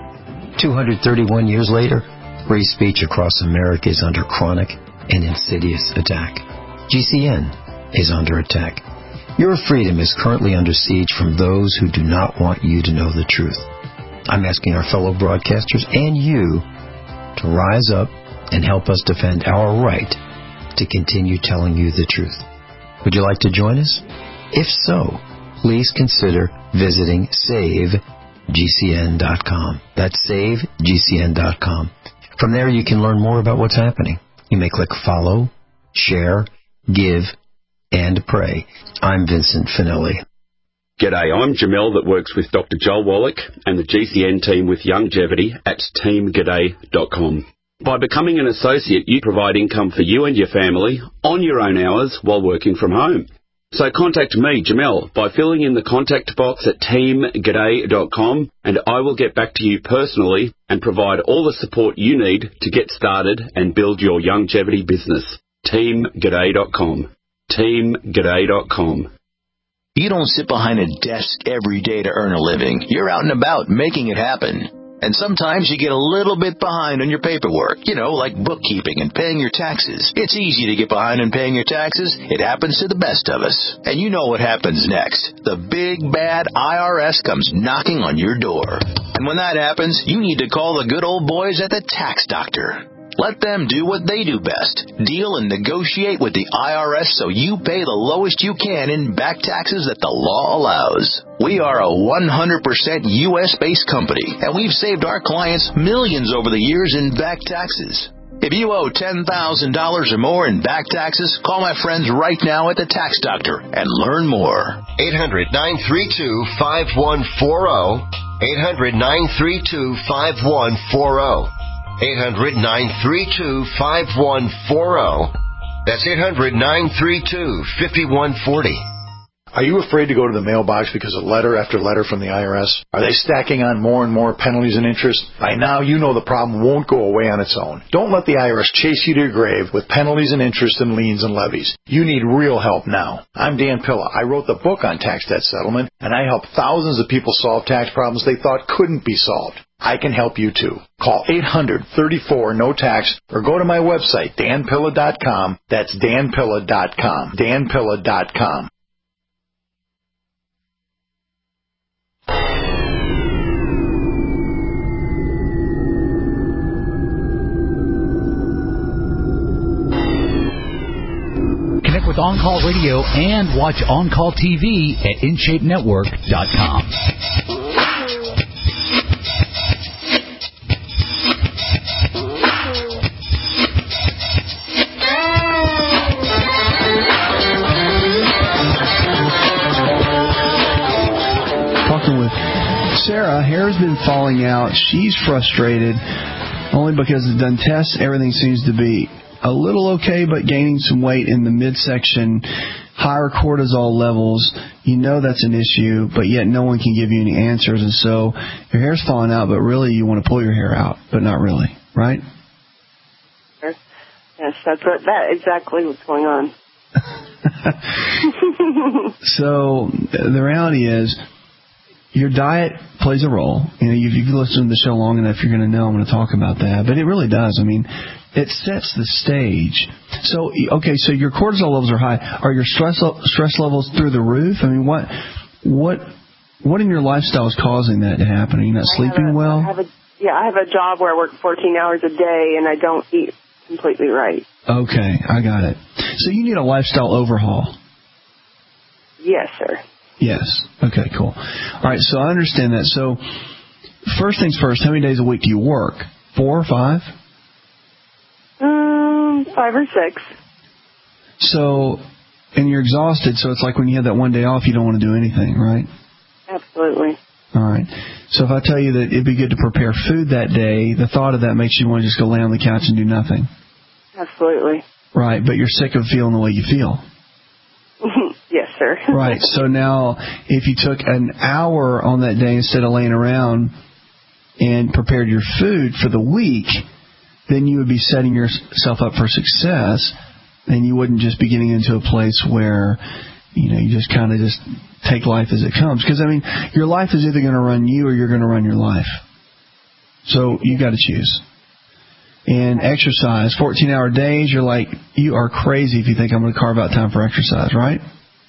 two hundred thirty-one years later, free speech across America is under chronic and insidious attack. G C N is under attack. Your freedom is currently under siege from those who do not want you to know the truth. I'm asking our fellow broadcasters and you to rise up and help us defend our right to continue telling you the truth. Would you like to join us? If so, please consider visiting save G C N dot com. That's save G C N dot com. From there, you can learn more about what's happening. You may click follow, share, give, and pray. I'm Vincent Finelli. G'day, I'm Jamel that works with Doctor Joel Wallach and the G C N team with Longevity at team g'day dot com. By becoming an associate, you provide income for you and your family on your own hours while working from home. So contact me, Jamel, by filling in the contact box at team g'day dot com, and I will get back to you personally and provide all the support you need to get started and build your longevity business. team g'day dot com. team g'day dot com. You don't sit behind a desk every day to earn a living. You're out and about making it happen. And sometimes you get a little bit behind on your paperwork, you know, like bookkeeping and paying your taxes. It's easy to get behind on paying your taxes. It happens to the best of us. And you know what happens next. The big, bad I R S comes knocking on your door. And when that happens, you need to call the good old boys at the Tax Doctor. Let them do what they do best. Deal and negotiate with the I R S so you pay the lowest you can in back taxes that the law allows. We are a one hundred percent U S based company, and we've saved our clients millions over the years in back taxes. If you owe ten thousand dollars or more in back taxes, call my friends right now at the Tax Doctor and learn more. eight hundred, nine three two, five one four zero. eight hundred, nine three two, five one four zero. eight hundred, nine three two, five one four zero. That's eight hundred, nine three two, five one four zero. Are you afraid to go to the mailbox because of letter after letter from the I R S? Are they stacking on more and more penalties and interest? By now, you know the problem won't go away on its own. Don't let the I R S chase you to your grave with penalties and interest and liens and levies. You need real help now. I'm Dan Pilla. I wrote the book on tax debt settlement, and I help thousands of people solve tax problems they thought couldn't be solved. I can help you too. Call eight hundred, thirty-four, no tax or go to my website, dan pilla dot com. That's dan pilla dot com. dan pilla dot com. Connect with On Call Radio and watch On Call T V at in shape network dot com. Talking with Sarah, hair's been falling out. She's frustrated only because it's done tests. Everything seems to be a little okay, but gaining some weight in the midsection, higher cortisol levels. You know that's an issue, but yet no one can give you any answers. And so your hair's falling out, but really you want to pull your hair out, but not really, right? Yes, that's what, that exactly what's going on. So the reality is, your diet plays a role. You know, if you've listened to the show long enough, you're going to know I'm going to talk about that. But it really does. I mean, it sets the stage. So, okay, so your cortisol levels are high. Are your stress stress levels through the roof? I mean, what what what in your lifestyle is causing that to happen? Are you not sleeping I a, well? I have a, yeah, I have a job where I work fourteen hours a day, and I don't eat completely right. Okay, I got it. So you need a lifestyle overhaul. Yes, sir. Yes. Okay, cool. All right, so I understand that. So first things first, how many days a week do you work? Four or five? Um, five or six. So, and you're exhausted, so it's like when you have that one day off, you don't want to do anything, right? Absolutely. All right. So if I tell you that it'd be good to prepare food that day, the thought of that makes you want to just go lay on the couch and do nothing. Absolutely. Right, but you're sick of feeling the way you feel. Yes, sir. Right. So now, if you took an hour on that day instead of laying around and prepared your food for the week, then you would be setting yourself up for success, and you wouldn't just be getting into a place where, you know, you just kind of just take life as it comes. Because, I mean, your life is either going to run you or you're going to run your life. So you got to choose. And exercise, fourteen-hour days, you're like, you are crazy if you think I'm going to carve out time for exercise, right?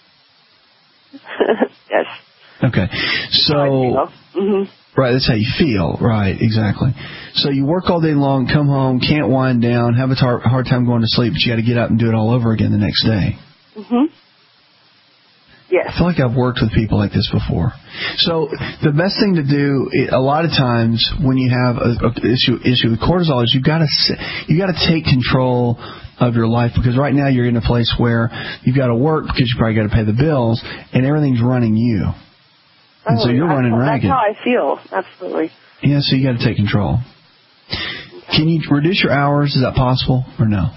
Yes. Okay. So, mm-hmm. Right, that's how you feel. Right, exactly. So you work all day long, come home, can't wind down, have a tar- hard time going to sleep, but you got to get up and do it all over again the next day. Mm-hmm. Yes. I feel like I've worked with people like this before. So the best thing to do, a lot of times when you have a, a issue issue with cortisol, is you got to you got to take control of your life, because right now you're in a place where you've got to work because you probably got to pay the bills, and everything's running you, and oh, so you're running ragged. That's how I feel. Absolutely. Yeah, so you got to take control. Can you reduce your hours? Is that possible or no?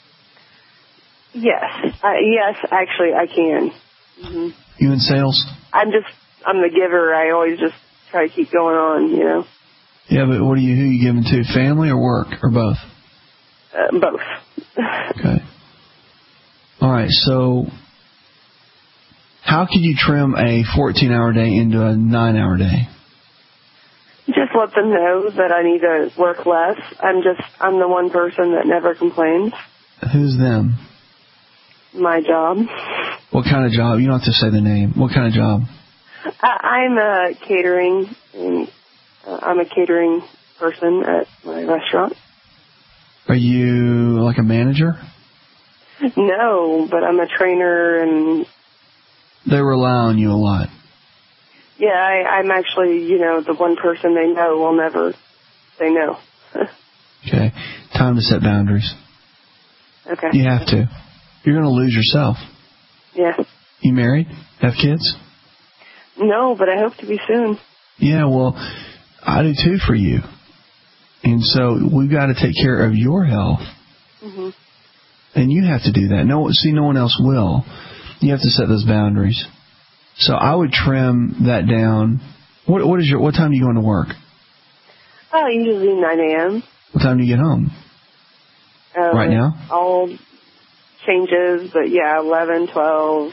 Yes. Uh, yes, actually, I can. Mm-hmm. You in sales? I'm just, I'm the giver. I always just try to keep going on, you know. Yeah, but what are you, who are you giving to? Family or work or both? Uh, both. Okay. All right, so how could you trim a fourteen-hour day into a nine-hour day? Just let them know that I need to work less. I'm just, I'm the one person that never complains. Who's them? My job. What kind of job? You don't have to say the name. What kind of job? I, I'm a catering, and uh, I'm a catering person at my restaurant. Are you like a manager? No, but I'm a trainer, and they rely on you a lot. Yeah, I, I'm actually, you know, the one person they know will never say no. Okay? Time to set boundaries. Okay. You have to. You're going to lose yourself. Yeah. You married? Have kids? No, but I hope to be soon. Yeah, well, I do too for you. And so we've got to take care of your health. Mm-hmm. And you have to do that. No, see, no one else will. You have to set those boundaries. So I would trim that down. What, what is your? What time do you go into work? Oh, usually nine a.m. What time do you get home? Um, right now? All changes, but yeah, eleven, twelve.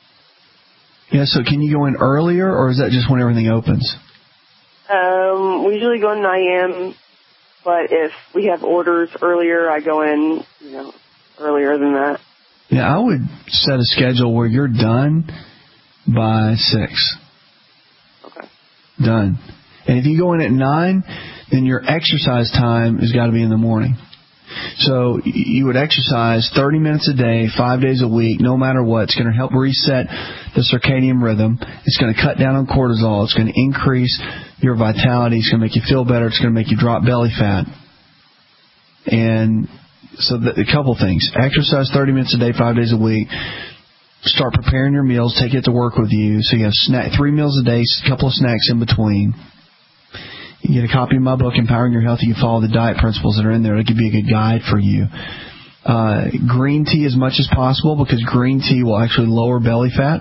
Yeah, so can you go in earlier, or is that just when everything opens? Um, we usually go in nine a.m., but if we have orders earlier, I go in, you know, earlier than that. Yeah, I would set a schedule where you're done by six. Okay. Done. And if you go in at nine, then your exercise time has got to be in the morning. So you would exercise thirty minutes a day, five days a week, no matter what. It's going to help reset the circadian rhythm. It's going to cut down on cortisol. It's going to increase your vitality. It's going to make you feel better. It's going to make you drop belly fat. And so the, a couple things. Exercise thirty minutes a day, five days a week. Start preparing your meals. Take it to work with you. So you have snack, three meals a day, a couple of snacks in between. You get a copy of my book, Empowering Your Health. You can follow the diet principles that are in there. It'll be a good guide for you. Uh, green tea as much as possible, because green tea will actually lower belly fat.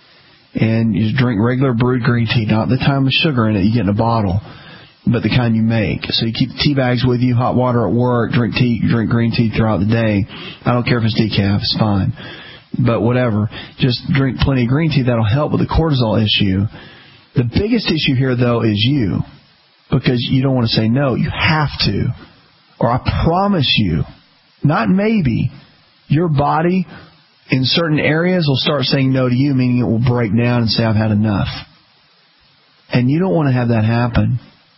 And you drink regular brewed green tea, not the time with sugar in it you get in a bottle, but the kind you make. So you keep tea bags with you, hot water at work, drink tea, drink green tea throughout the day. I don't care if it's decaf, it's fine. But whatever, just drink plenty of green tea. That'll help with the cortisol issue. The biggest issue here, though, is you. Because you don't want to say no. You have to. Or I promise you, not maybe, your body in certain areas will start saying no to you, meaning it will break down and say, I've had enough. And you don't want to have that happen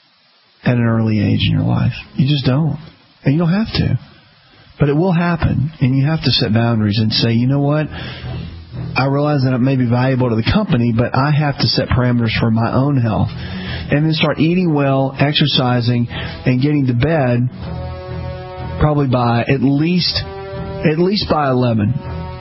at an early age in your life. You just don't. And you don't have to. But it will happen. And you have to set boundaries and say, you know what? I realize that it may be valuable to the company, but I have to set parameters for my own health. And then start eating well, exercising, and getting to bed probably by at least at least by eleven.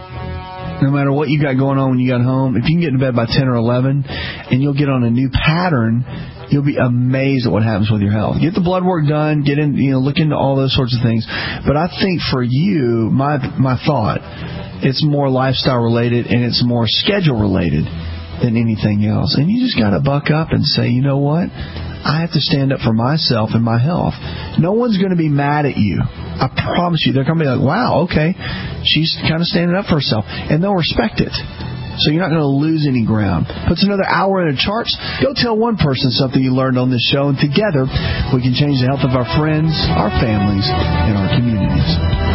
No matter what you got going on when you got home, if you can get to bed by ten or eleven, and you'll get on a new pattern, you'll be amazed at what happens with your health. Get the blood work done, get in, you know, look into all those sorts of things. But I think for you, my my thought, it's more lifestyle related and it's more schedule related than anything else. And you just got to buck up and say, you know what? I have to stand up for myself and my health. No one's going to be mad at you. I promise you. They're going to be like, wow, okay, she's kind of standing up for herself. And they'll respect it. So you're not going to lose any ground. Puts another hour in the charts. Go tell one person something you learned on this show, and together we can change the health of our friends, our families, and our communities.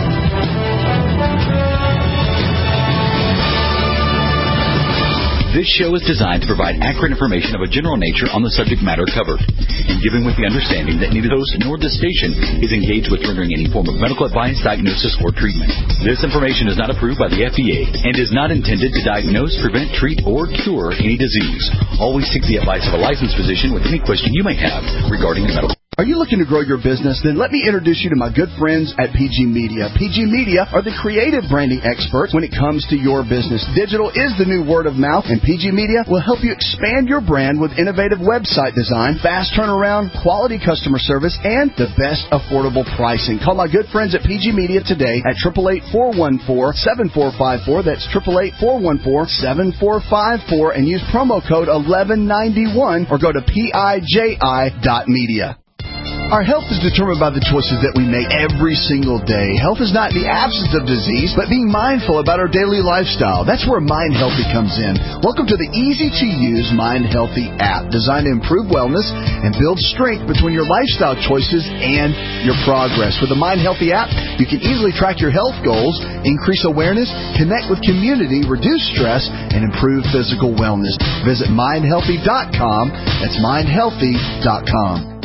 This show is designed to provide accurate information of a general nature on the subject matter covered, and given with the understanding that neither host nor this station is engaged with rendering any form of medical advice, diagnosis, or treatment. This information is not approved by the F D A and is not intended to diagnose, prevent, treat, or cure any disease. Always seek the advice of a licensed physician with any question you may have regarding the medical. Are you looking to grow your business? Then let me introduce you to my good friends at P G Media. P G Media are the creative branding experts when it comes to your business. Digital is the new word of mouth, and P G Media will help you expand your brand with innovative website design, fast turnaround, quality customer service, and the best affordable pricing. Call my good friends at P G Media today at eight eight eight, four one four, seven four five four. That's eight eight eight, four one four, seven four five four, and use promo code eleven ninety-one or go to P I J I dot media. Our health is determined by the choices that we make every single day. Health is not the absence of disease, but being mindful about our daily lifestyle. That's where Mind Healthy comes in. Welcome to the easy-to-use Mind Healthy app, designed to improve wellness and build strength between your lifestyle choices and your progress. With the Mind Healthy app, you can easily track your health goals, increase awareness, connect with community, reduce stress, and improve physical wellness. Visit mind healthy dot com. That's mind healthy dot com.